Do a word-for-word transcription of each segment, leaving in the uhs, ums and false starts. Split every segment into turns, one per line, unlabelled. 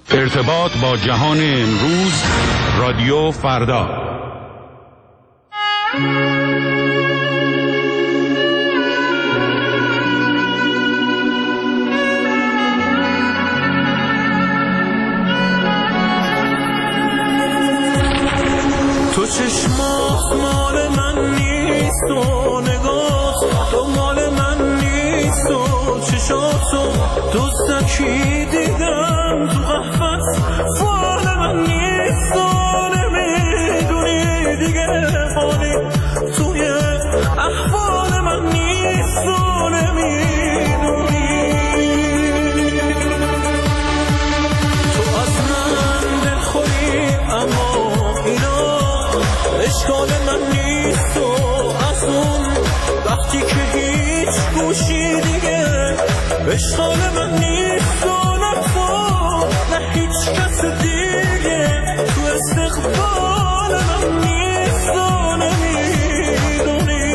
ارتباط با جهان امروز، رادیو فردا.
تو چشمات مال من نیست و نگاه تو مال من نیست و چشاتو دوستکی دیدم تو قهوت فال من نیست و نمیدونی دیگه حالی توی احوال من نیست و نمیدونی تو از من دلخوری اما اینا اشکال من نیست و از اون وقتی که هیچ گوشی دیگه اشکال من نیست و نه تو نه هیچ کس دیگه تو استقبال من نیست و نمیدونی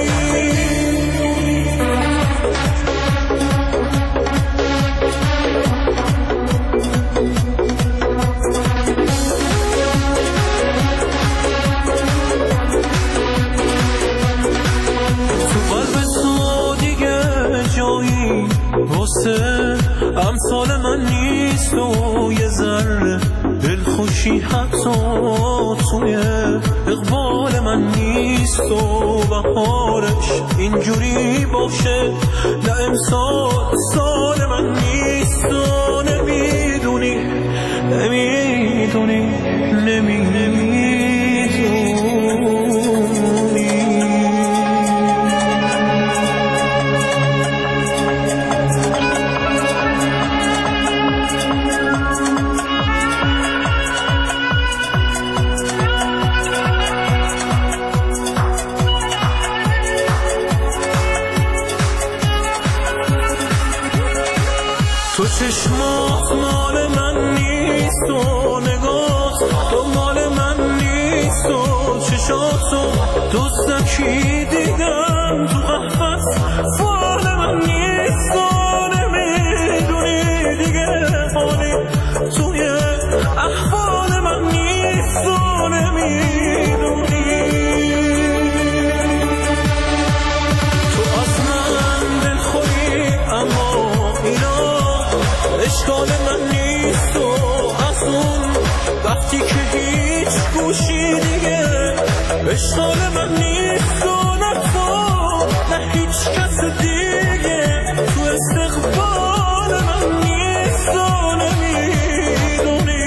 واسه امثال من نیست و یه ذره دلخوشی حتی توی اقبال من نیست و بهارش اینجوری باشه نه امسال سال من نیست و نمیدونی نمیدونی نمی نمیدونی تو چشمات مال من نیست و نگاه تو مال من نیست و چشاتو دوستکی دیدم تو قهوت فال من نیست و نمیدونی دیگه حالی توی احوال من نیست و نمیدونی تو از من دلخوری اما اینا اشکال من نیست و از اون وقتی که هیچ گوشی دیگه اشکال من نیست و نه تو نه هیچ کس دیگه تو استقبال من نیست و نمیدونی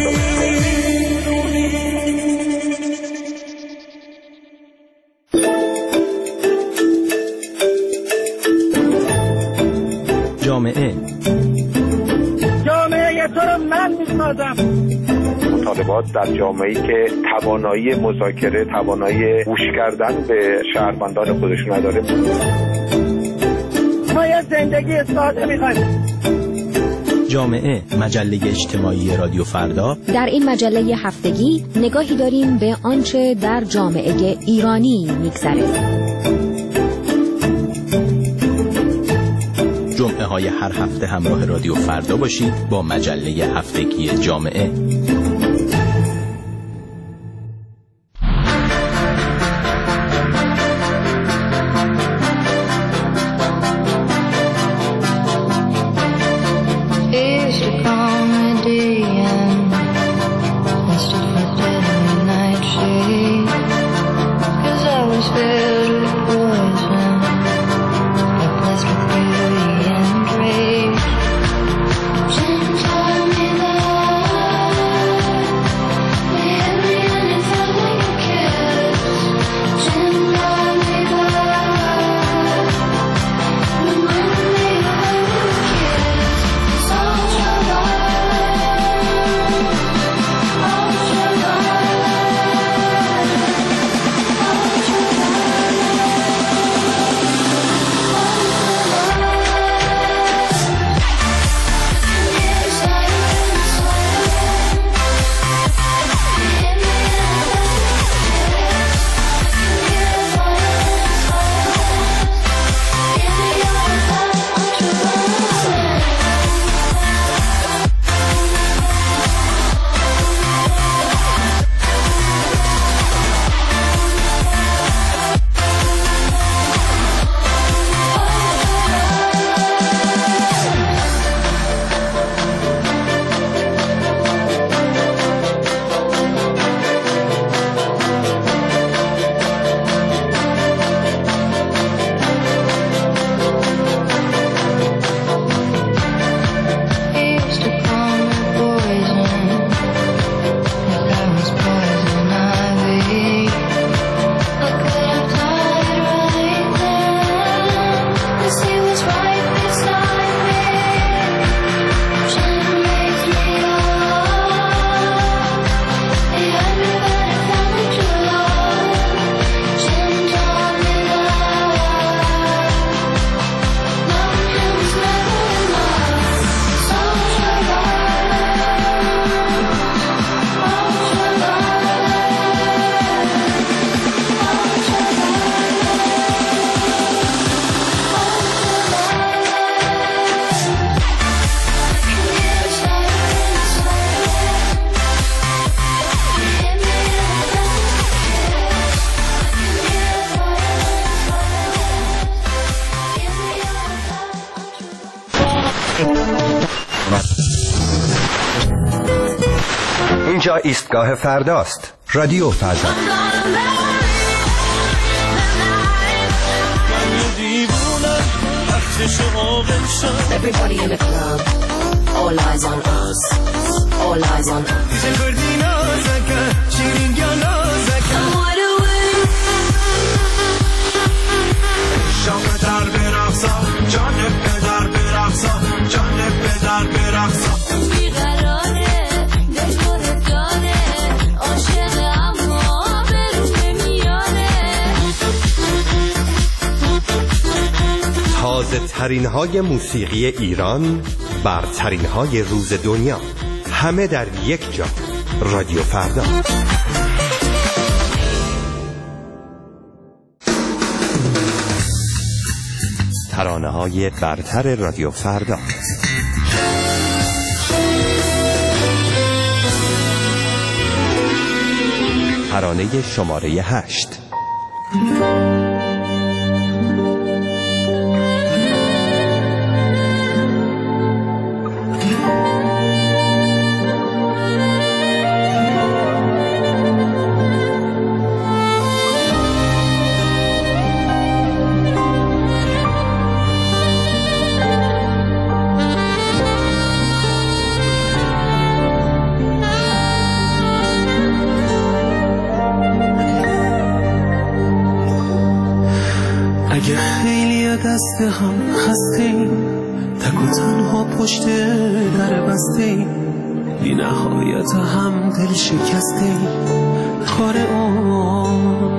جامعه
مطالبات در جامعه‌ای که توانایی مذاکره، توانایی گوش کردن به شهروندان خودشون نداره.
ما یه زندگی ساده می‌خوایم.
جامعه، مجله اجتماعی رادیو فردا.
در این مجله هفتگی نگاهی داریم به آنچه در جامعه ایرانی می‌گذره.
جمعه های هر هفته همراه رادیو فردا باشید با مجله هفتگی جامعه.
اینجا ایستگاه فرداست. رادیو فردا.
Everybody in the club, all eyes on us, all eyes on us.
تازه ترین های موسیقی ایران، برترین های روز دنیا، همه در یک جا. رادیو فردا. ترانه های برتر رادیو فردا. ترانه شماره هشت.
اگه خیلی دست هم خسته ایم، تک و تنها پشت در بسته ایم، بی نهایت هم دل شکسته ایم، کار اون.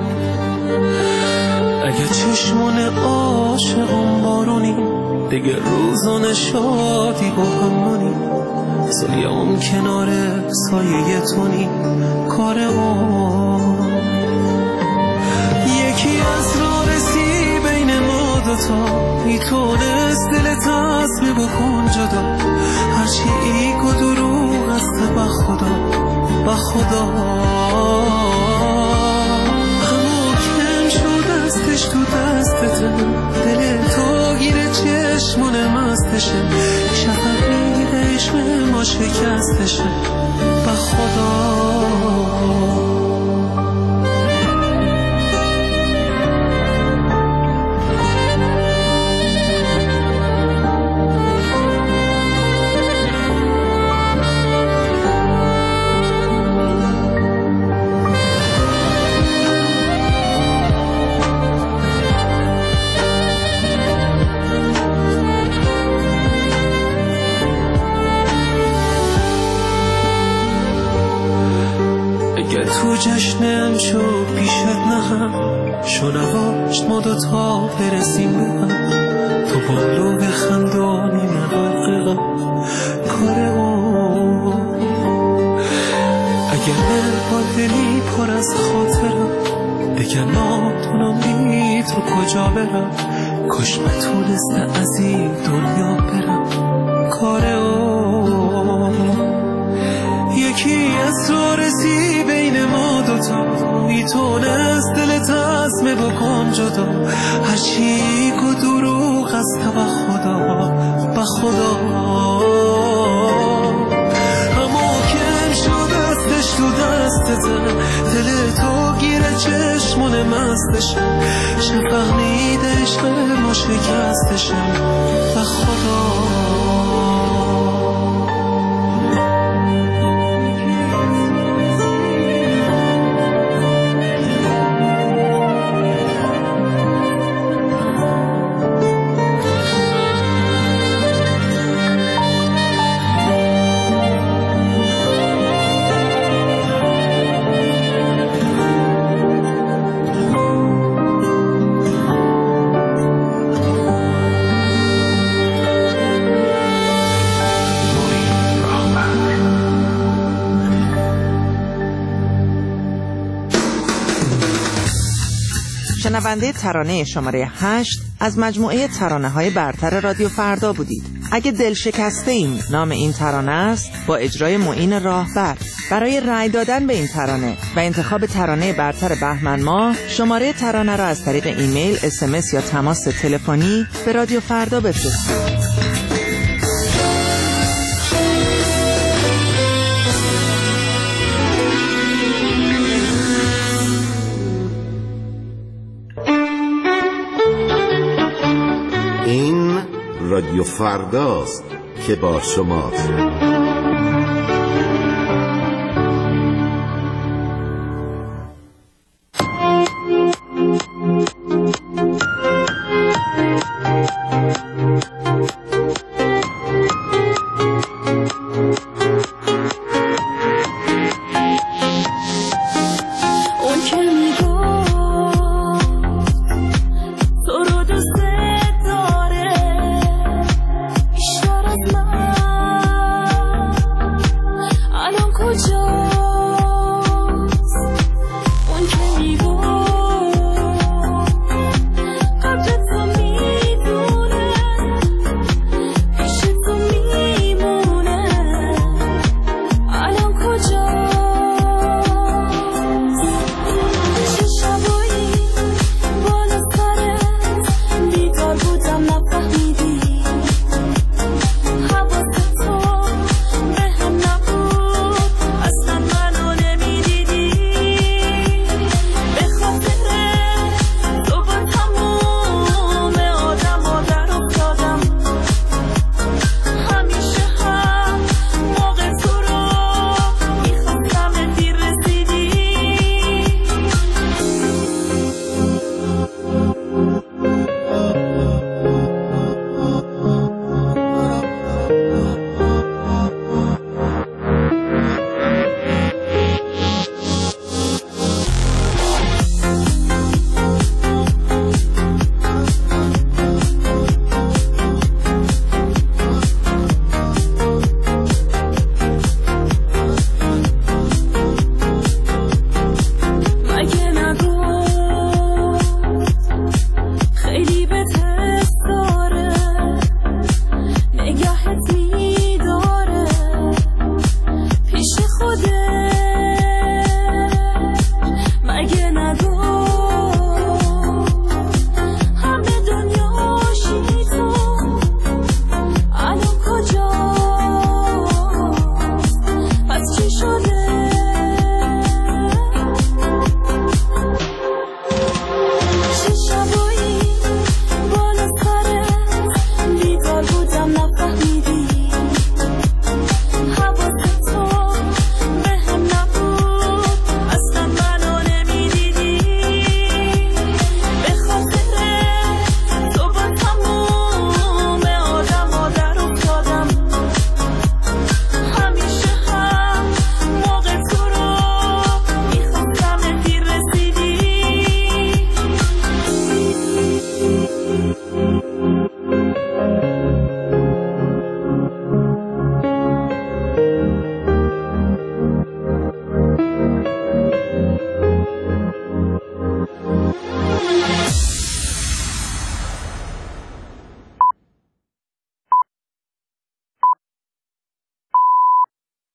اگه چشمون عاشقون بارونی، دیگه روزان شادی با همونی، سایه اون کنار سایه تونی، کار اون. یکی از راه رسی بین ما دوتا، میتونست دلت عزم بکن جدا، هرچی ایگ و دروغ است با خدا، با خدا. همو کم شد دستش تو دستته، دل تو گیره چشمون مستشه، شفقی عشق ما شکستشه، با خدا. تو جشنم شو پیشت نهم، شو نواش ما دوتا برسیم به هم، تو بالو بخندانی من غرقم، کار اون. اگر با دلی پر از خاطرم، دیگه ناتونم بی تو کجا برم، کاش نتونسته از این دنیا برم، کار اون. یکی از راه رسی بین ما دوتا، میتونست دلت عزم بکن جدا، هرچی که دروغ است با خدا، با خدا. همو کم شد دستش تو دستته، دل تو گیره چشمون مستشه، شفقنید عشق ما شکستشه، با خدا.
شنونده ترانه شماره هشت از مجموعه ترانه های برتر رادیو فردا بودید. اگه دل شکسته ایم نام این ترانه است، با اجرای معین راهبر. برای رأی دادن به این ترانه و انتخاب ترانه برتر بهمن ماه، شماره ترانه را از طریق ایمیل، اس ام اس یا تماس تلفنی به رادیو فردا بفرستید.
رادیو فرداست که با شماست.